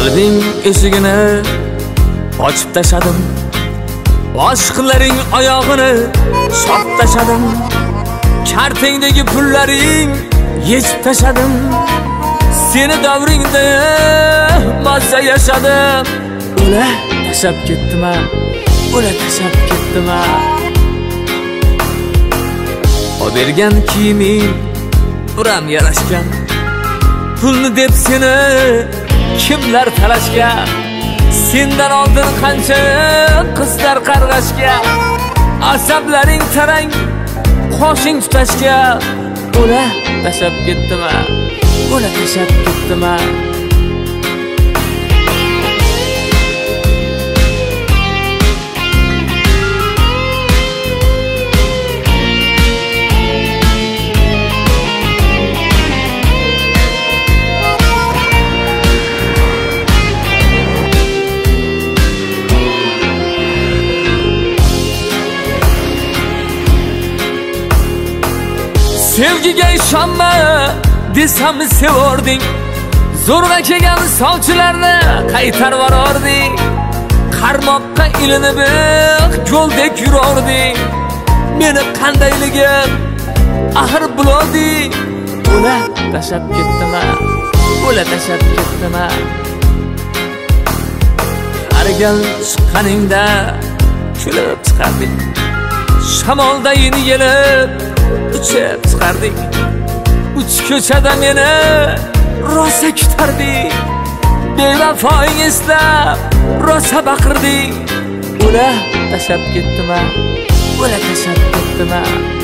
Qalbing eshigini ochib tashadim, oshqlaring oyog'ini chop tashadim, kartingdagi pullaring yechib tashadim, seni davringda mazza yashadim. O'la tashab ketdim-a, o'la tashab ketdim-a. O bergan kiyiming buram yarashgan, pulni deb seni kimlar talashgan, sendan oldin qancha qizlar qarg'ashgan, asablaring tarang, qoshing tutashgan. O'la tashab ketdim-a, o'la tashab ketdim-a. Sevgiga ishonma desam sevording, zo'rg'a kelgan sovchilarni qaytarib yorording, qarmoqqa ilinib yo'ldek yurording, meni qandayligim axir biloding. O'la tashab ketdim-a, o'la tashab ketdim-a. Har gal chiqqaningda kulib chiqarding, shamolda yeni yelib uchib chiqardik, uch ko'chada meni rosa kutarding, bevafoing eslab rosa baqirding. O'la tashab ketdim-a, o'la tashab ketdim-a.